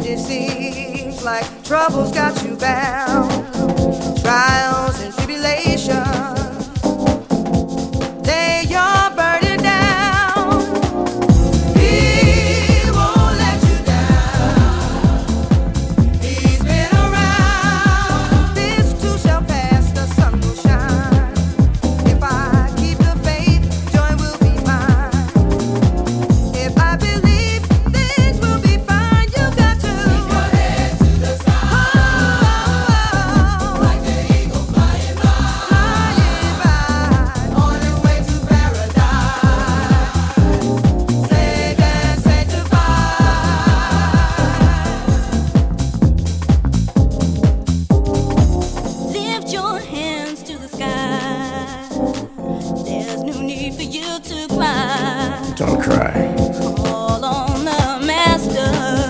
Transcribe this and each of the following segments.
it seems like trouble's got you bound. Trials and tribulations, lay your burden down. He won't let you down. He's been around. This too shall pass, the sun will shine. If I keep the faith, joy will be mine. If I believe, things will be fine. You got to keep your head to the sky, like the eagle flying by, on his way to paradise, saved and sanctified. Lift your hands to the sky. There's no need for you to cry. Don't cry. Call on the Master.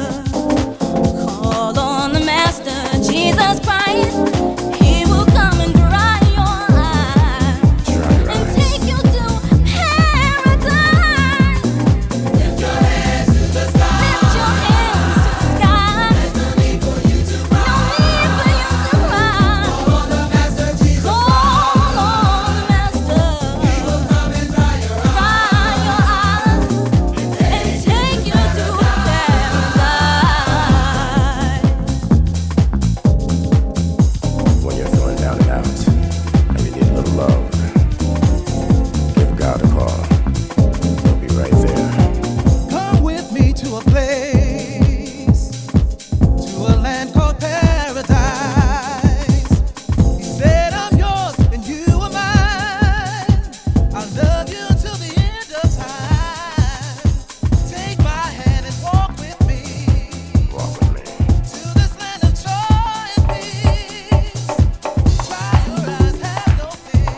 Call on the Master, Jesus Christ. He will come and dry your eyes Dry your and eyes. take you to paradise. Lift your hands to the sky. Lift your hands to the sky. There's no need for you to No cry. need for you to cry. Call on the Master Jesus. Call on the Master. He will come and dry your eyes. Dry your eyes and take you to paradise. When you're feeling down and out and you need a little love, give God a call. He'll be right there. Come with me to a place, to a land called paradise. He said, I'm yours and you are mine. I'll love you till the end of time. Take my hand and walk with me Walk with me. to this land of joy and peace. Dry your eyes, have no fear.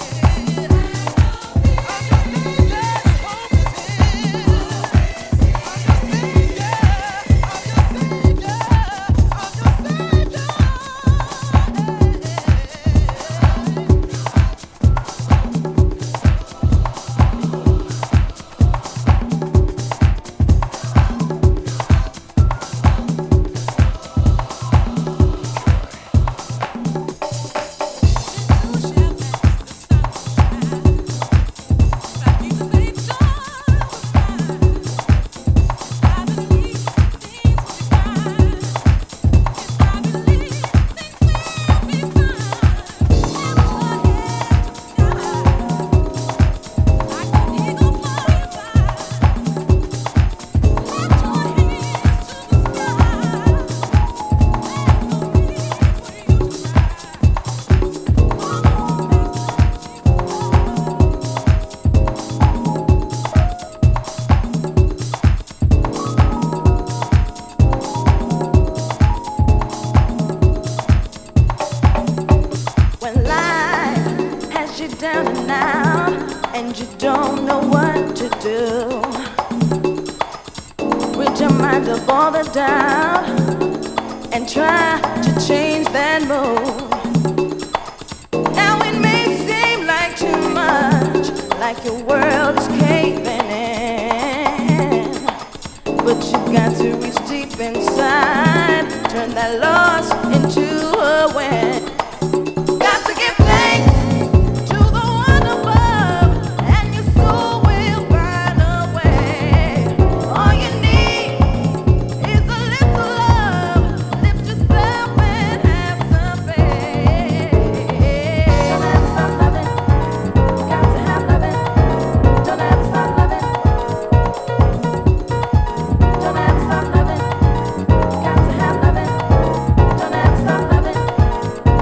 When life has you down and out and you don't know what to do, rid your mind of all the doubt and try to change that mood. Now it may seem like too much, like your world is caving in, but you got to reach deep inside, turn that loss into a win. Got to give thanks to the one above, and your soul will find a way. All you need is a little love. Lift yourself and have some faith. Don't ever stop loving. Got to have loving. Don't ever stop loving. Don't ever stop loving. Got to have loving. Don't ever stop loving.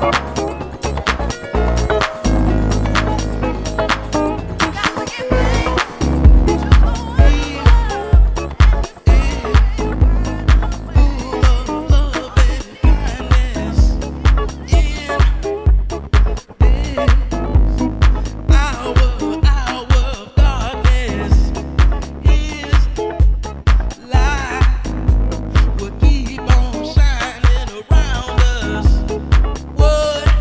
Would keep on shining around us. Would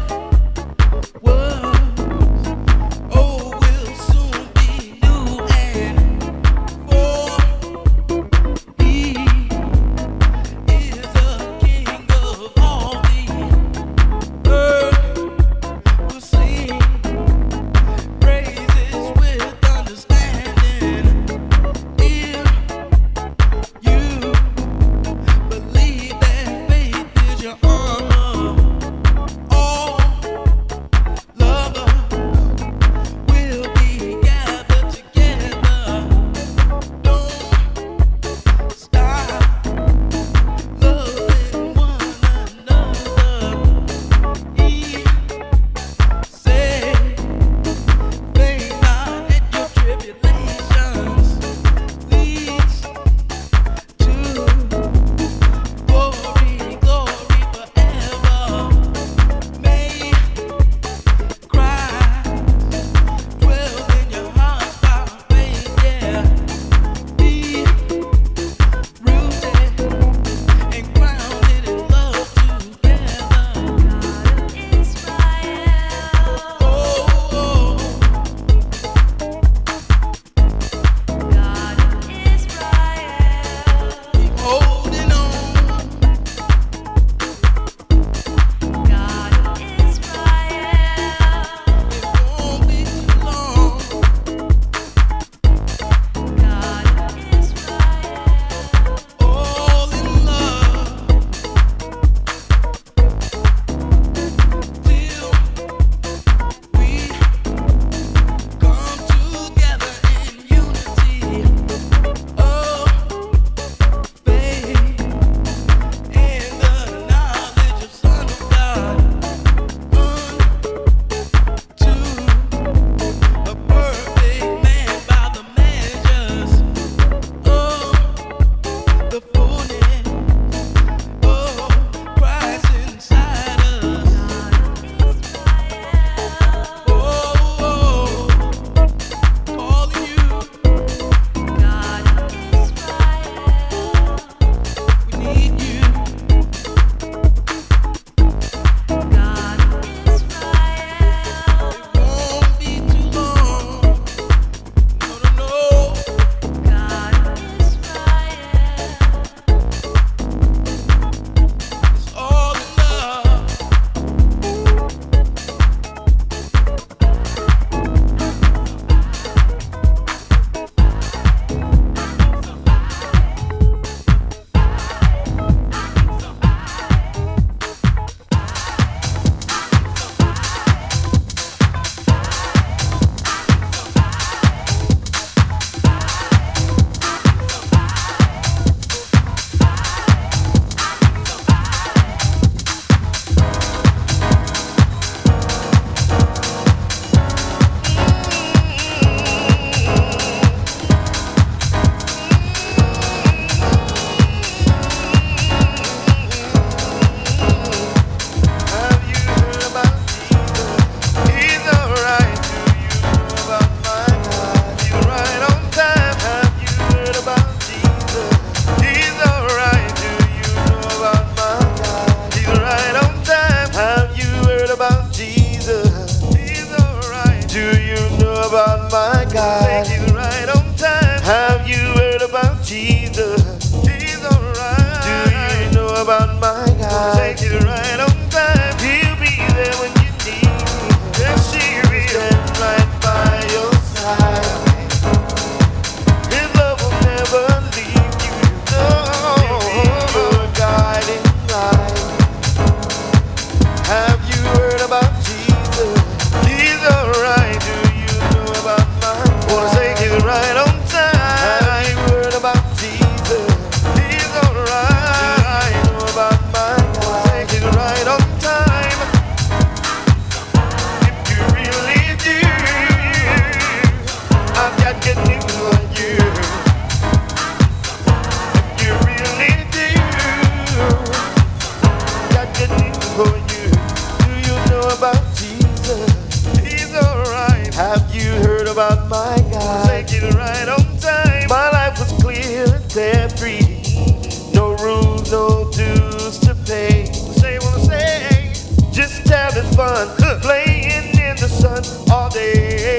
about my God? Take it right on time. My life was clear and debt-free. No rules, no dues to pay. Say what I say. Just having fun, playing in the sun all day.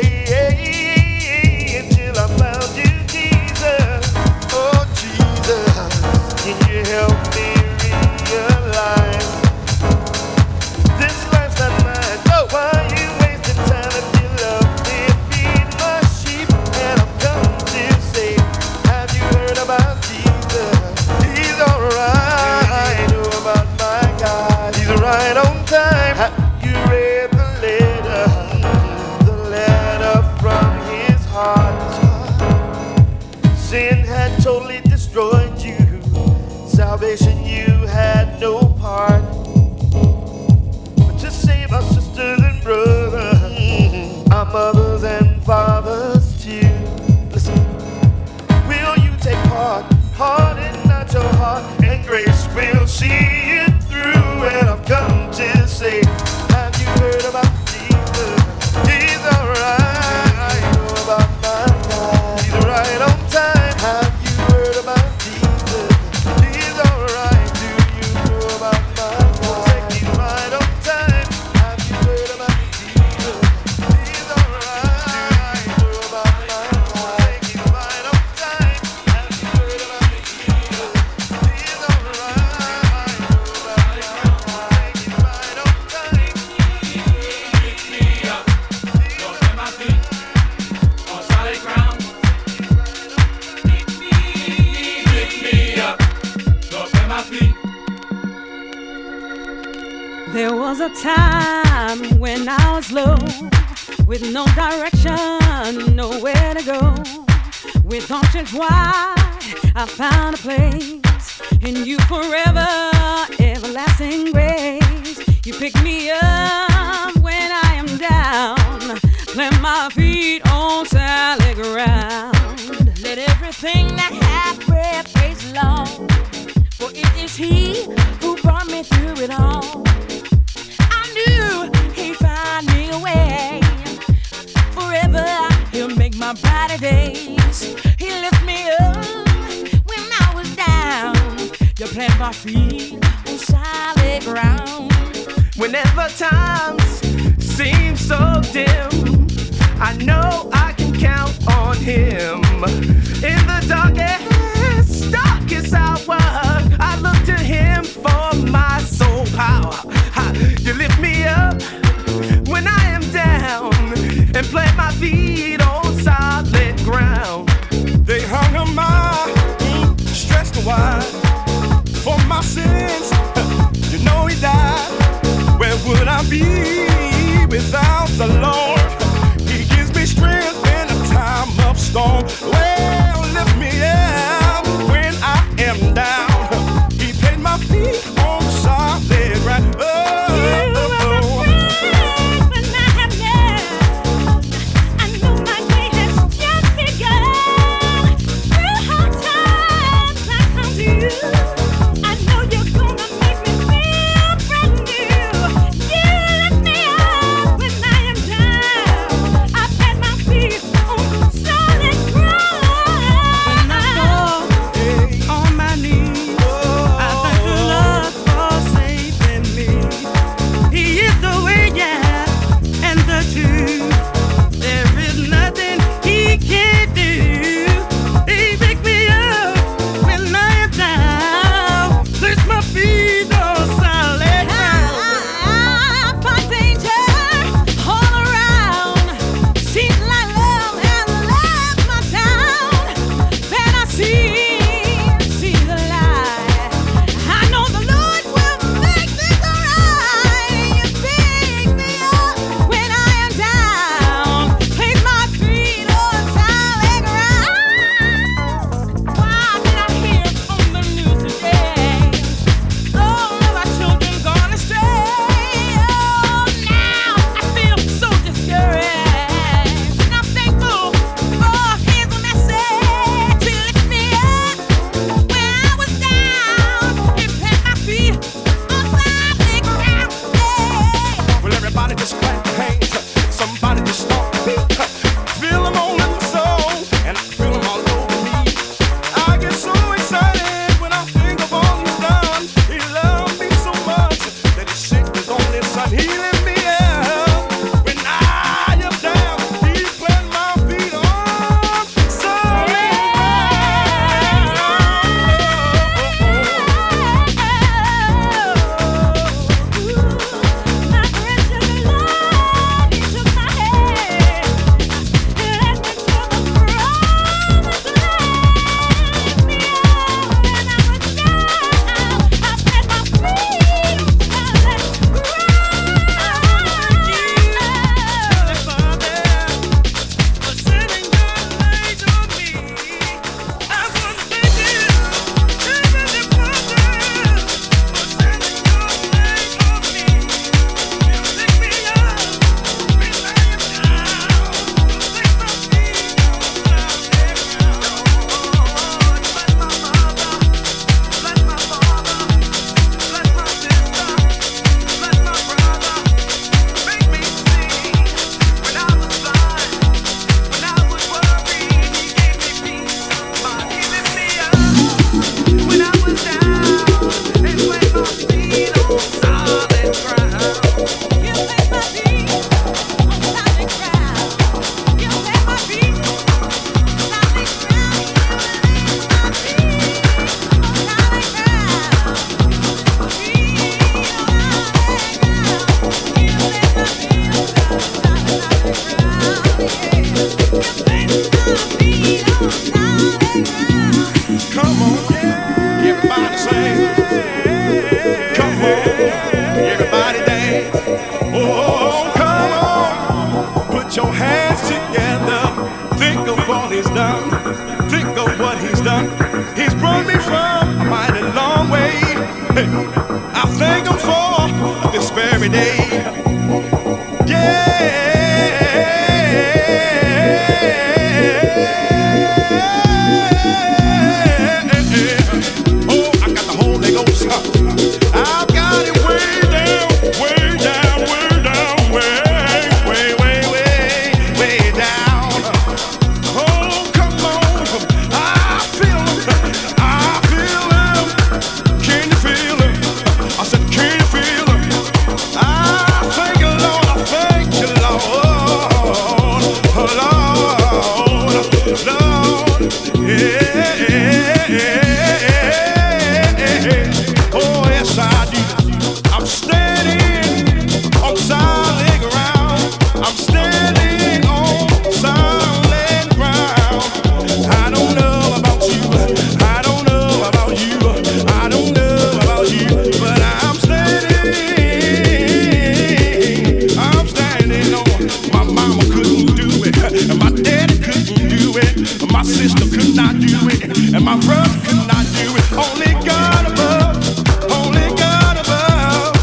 Until I found you, Jesus. Oh, Jesus, can you help me realize this life's not mine? Oh, why are you wasting time if you love me? Feed my sheep, and I've come to say, have you heard about Jesus? He's alright. You know about my God. He's right on time. Have you read the letter from his heart? Sin had totally destroyed you. Salvation you had no part. But to save our sisters and brothers, our mothers and fathers too. Listen, will you take part? Harden not your heart, and grace will see it through. And I've come to say, have you heard about Jesus? He's alright. You know about my God. He's right on time. Have you heard about Jesus? He's alright. Do you know about my God? Take it right on time. Have you heard about Jesus? He's alright. You know about my God. Take it right on time. Have you heard about Jesus? He's alright. You know about my God. Take it right on time. Pick me up, don't let my feet on solid ground. Pick me up, don't let my feet. There was a time when I was low, with no direction, nowhere to go. With options wide, I found a place in you forever, everlasting grace. You pick me up when I am down, plant my feet on solid ground. Let everything that hath breath praise the Lord, for it is He who brought me through it all. I knew He'd find me a way. Forever He'll make my brighter days. He lift me up when I was down. You plant my feet on solid ground. Whenever times seem so dim, I know I can count on Him. In the darkest hour, I look to Him for my soul power. You lift me up when I am down and plant my feet on solid ground. They hung a mile, stretched wide for my sins. You know He died. Where would I be without the Lord? He gives me strength in a time of storm. Well, lift me up when I am down. He paid my feet on solid ground. I know you're gonna make me feel brand new. You lift me he's done. Think of what he's done. He's brought me from a mighty long way. Hey, I thank him for this very day. Yeah. Oh, I got the Holy Ghost. I've got it way down, way down, way down, way down. Oh, come on. I feel him. Can you feel him? I said, can you feel him? I thank you, Lord. I thank you, Lord. Lord. Yeah. Oh, yes, I do. I'm standing on solid ground. I'm standing on solid ground. I don't know about you. I don't know about you. I don't know about you. But I'm standing on. My mama couldn't do it. And my daddy couldn't do it. My sister could not do it. And my brother could not do it. Only God above. Only God above.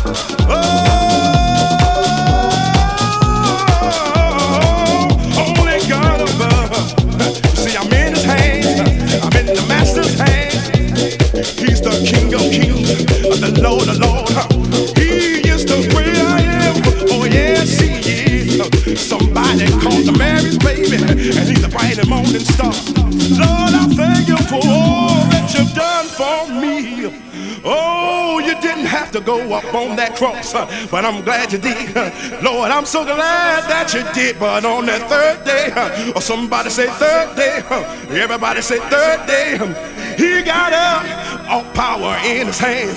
Oh, only God above. See, I'm in his hands. I'm in the master's hands. He's the King of kings, the Lord of lords. He is the great I am. Oh, yes, he is. Somebody called the Mary's baby, and he's the bright and morning star. Lord, I thank you for all that you've done for me. Oh, you didn't have to go up on that cross, but I'm glad you did. Lord, I'm so glad that you did. But on that third day, or somebody say third day, everybody say third day, he got up, all power in his hands.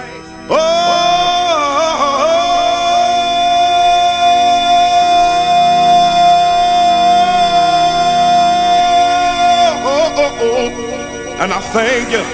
And I thank you.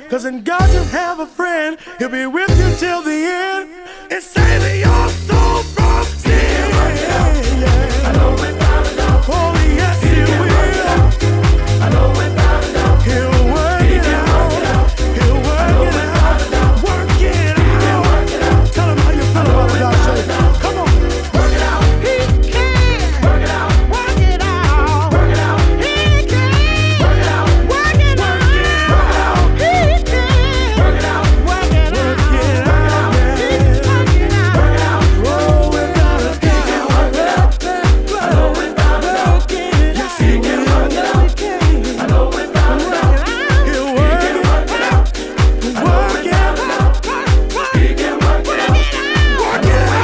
Cause in God you have a friend, he'll be with you till the end and saving your soul from sin. I know without a doubt. Oh yes he will. I know without a doubt. He'll work it out. He'll work it out. Work it out. Tell him how you feel about it, Dr. Come on. Work it out. He can. Work it out. Work it out. Work it out. He can. Work it out. Work it out. He can. Work it out. Work it out. Work it out. He's working out. Work it out. Oh, without a doubt. He can work it out. I know without a doubt. Yes, he can work it out. I know without a doubt. He'll work it out. Work it out. He can work it out. Work it out.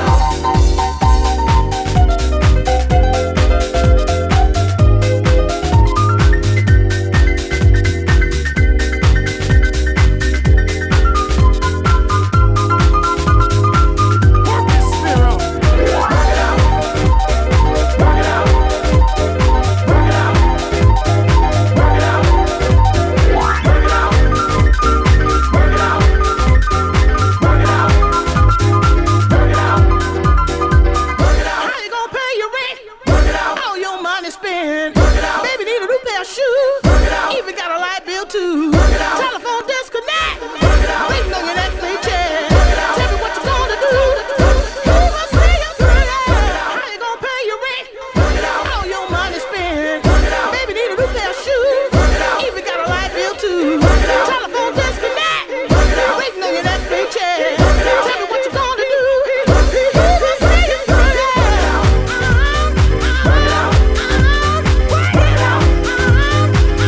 Work it, Sparrow. Work it out. Work it out. Work it out. Work it out. Work it out. Work it out. Work it out. Work it out. Work it out. How you gonna pay your rent? Work it out. All your money spent. Work it out. Baby need a new pair of shoes. Work it out. Even got a light bill too. Work it out. Telephone disconnect. Work it out. Waiting on your next paycheck. Work it out. Tell me what you gonna do. You must see you through it. How you gonna pay your rent? Work it out. All your money spent. Work it out. Baby need a new pair of shoes. Work it out. Even got a light bill too. Work it out. Telephone disconnect. Work it out. Waiting on your next paycheck. Work it out. Tell me what you gonna do. You must see you through it. Work it out. Work it out.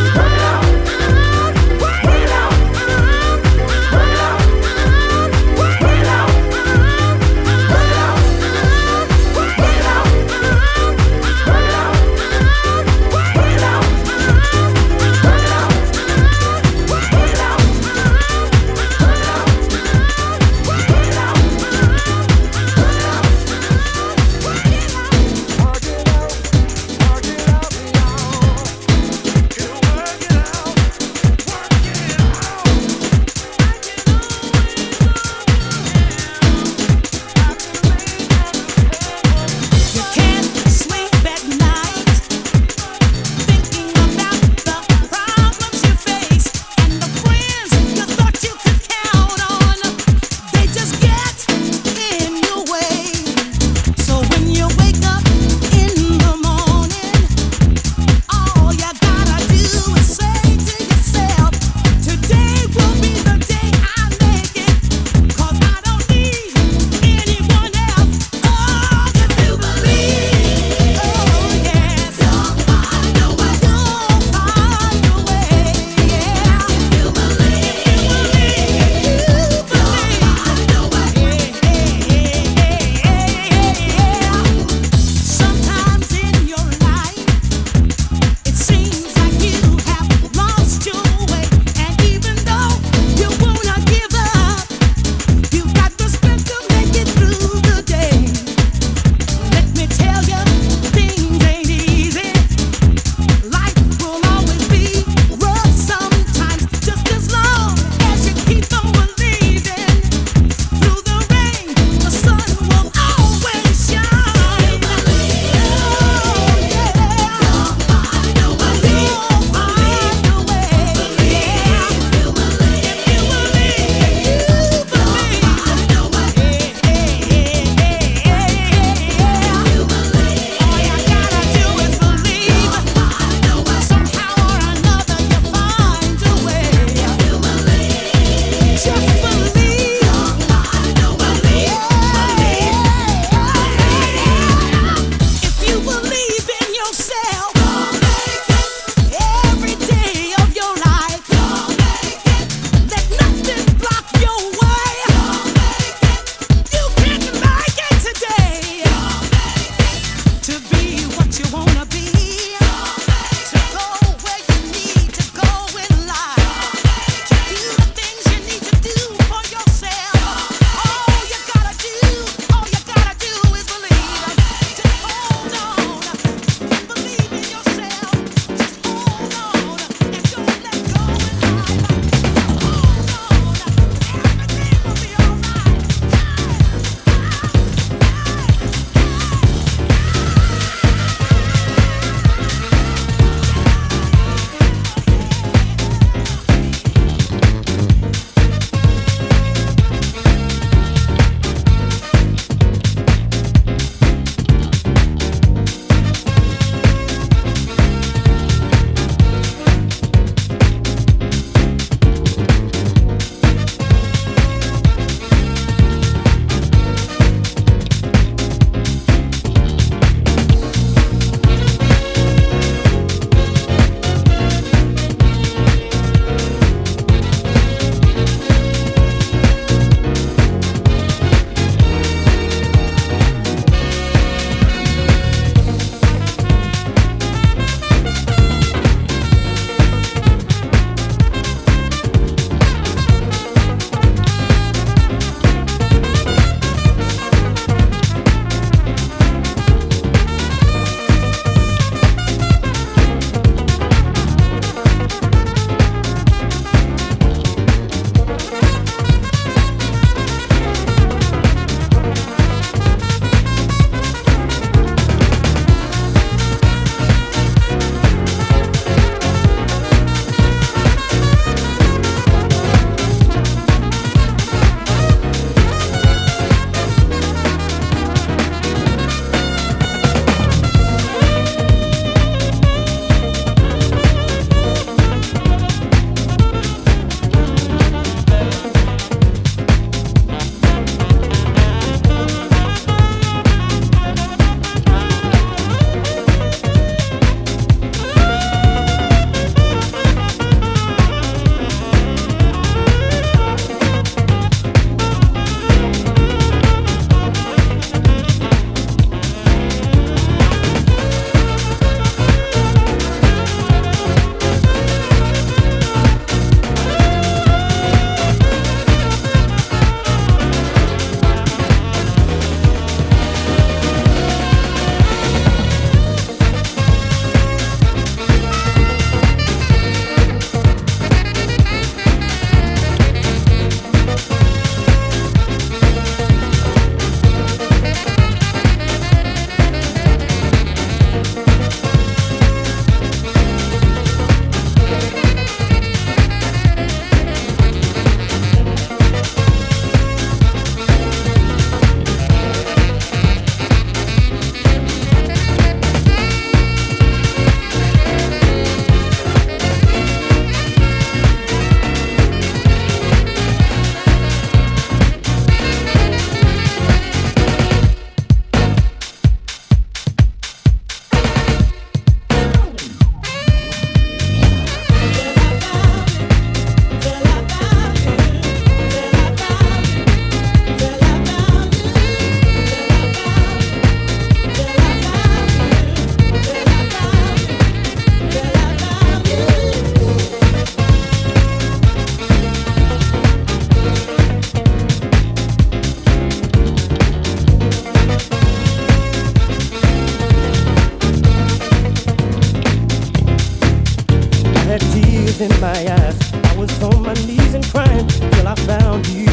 in my eyes. I was on my knees and crying till I found you.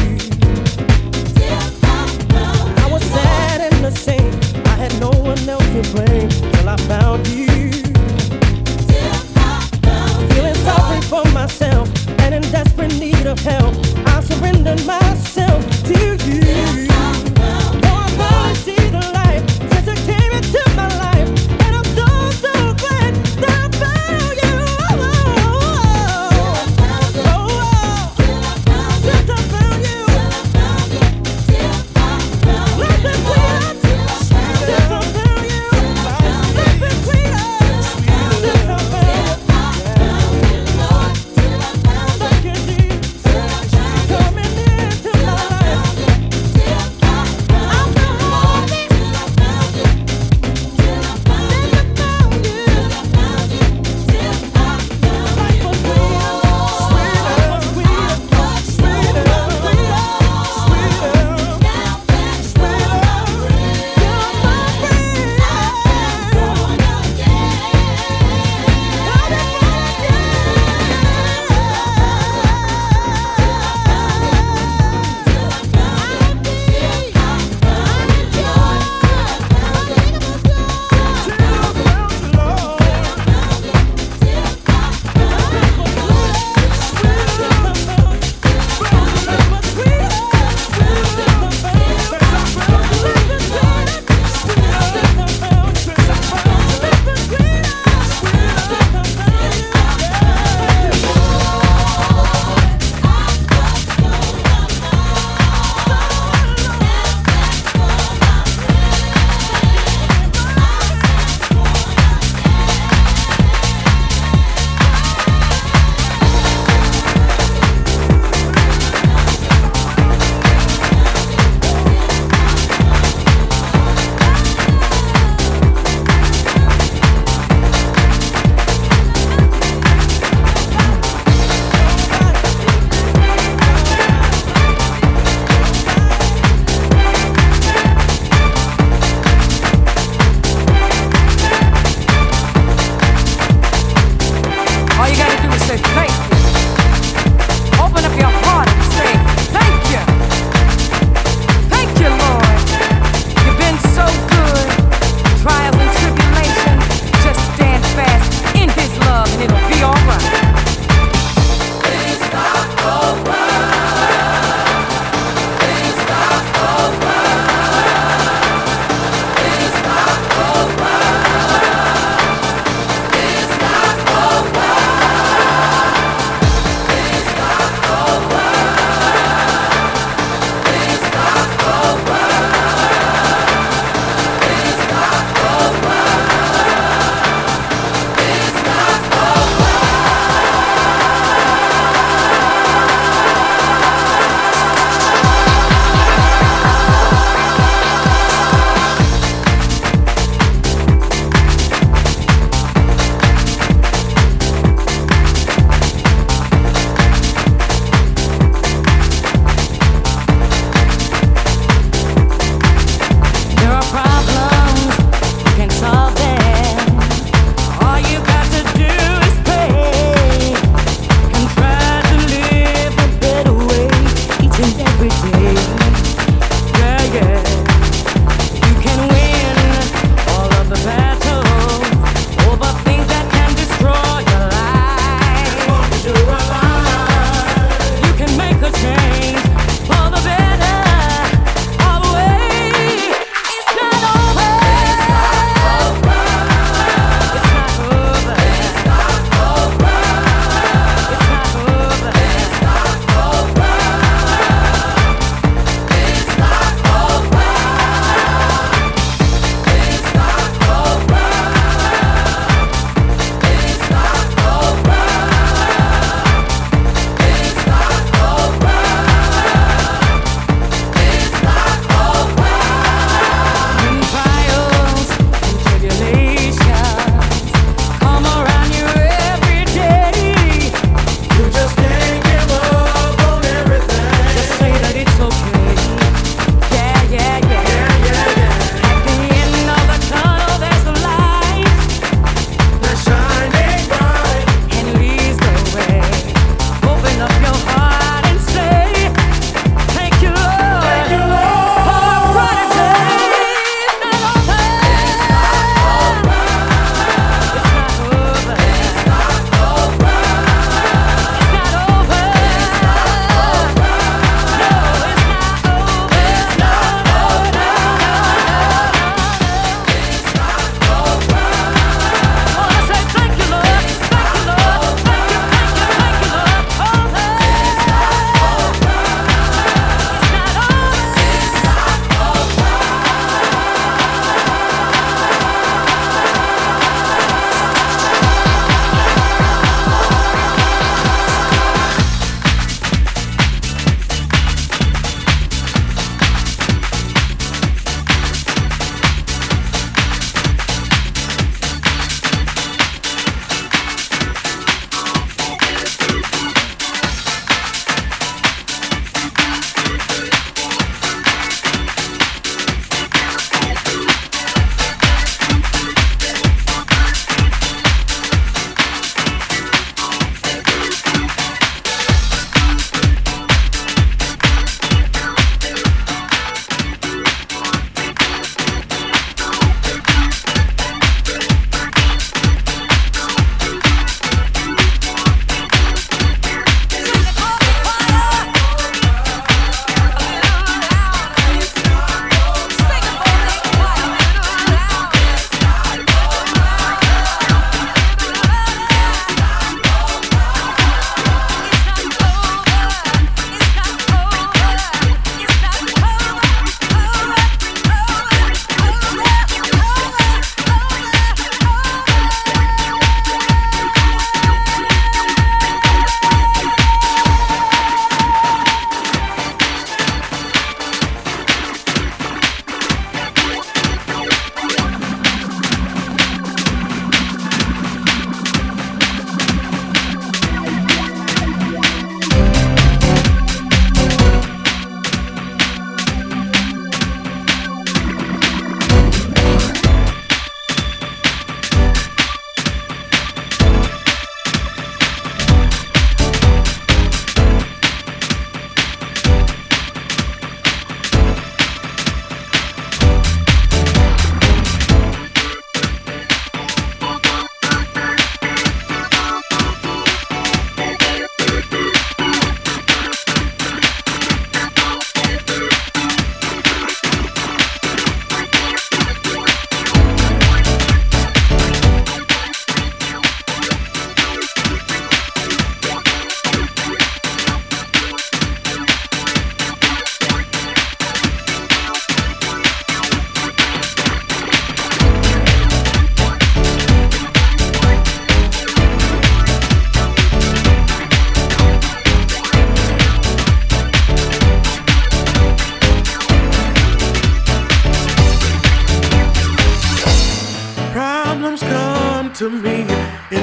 I was sad and ashamed. I had no one else to blame till I found you. Feeling sorry for myself and in desperate need of help, I surrendered myself to you. Now I finally see the light since you came into my life, and I'm so glad that I found you. Since I found you, life is sweeter. Since I found you, life is sweeter.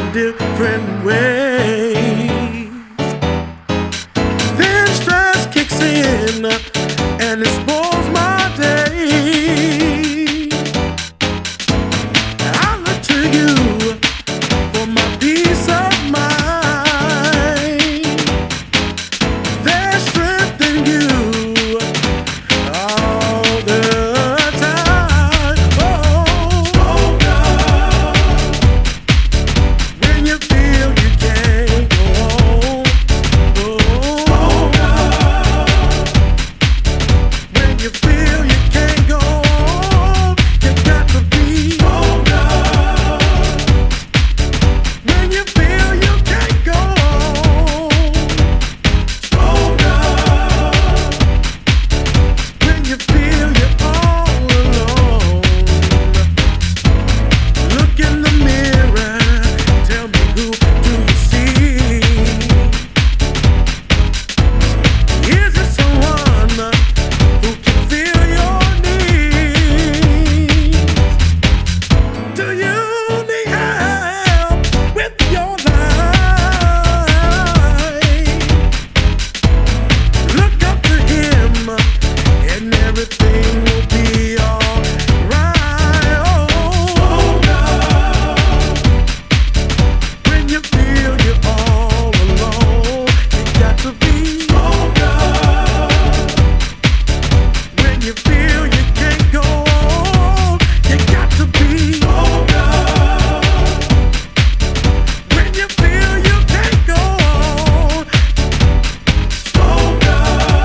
different ways. Then stress kicks in and it spoils my day. I look to you for my peace of mind. There's strength in you all the time. Oh, stronger when you feel you can't go on. Oh, stronger when you feel you can't go on. You got to be stronger when you feel you can't go on. Stronger when you feel you're all alone. Look in the mirror, tell me who do you see? Is it someone who can feel your needs? Do you need help with your life? Look up to him and everything will be alright. Oh, when you feel you're all alone, you got to be stronger. When you feel you can't go on, you got to be stronger. When you feel you can't go on, stronger.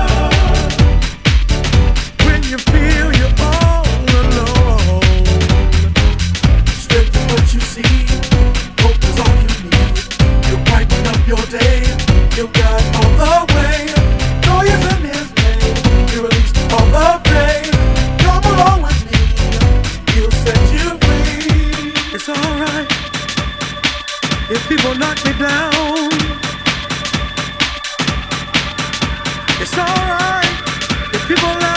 When you feel you're all alone, strength is what you see, hope is all you need. You brighten up your day, you got all the way. Joy is in His name, you release all the pain. Come along with me, He'll set you free. It's alright if people knock me down. It's alright if people lie.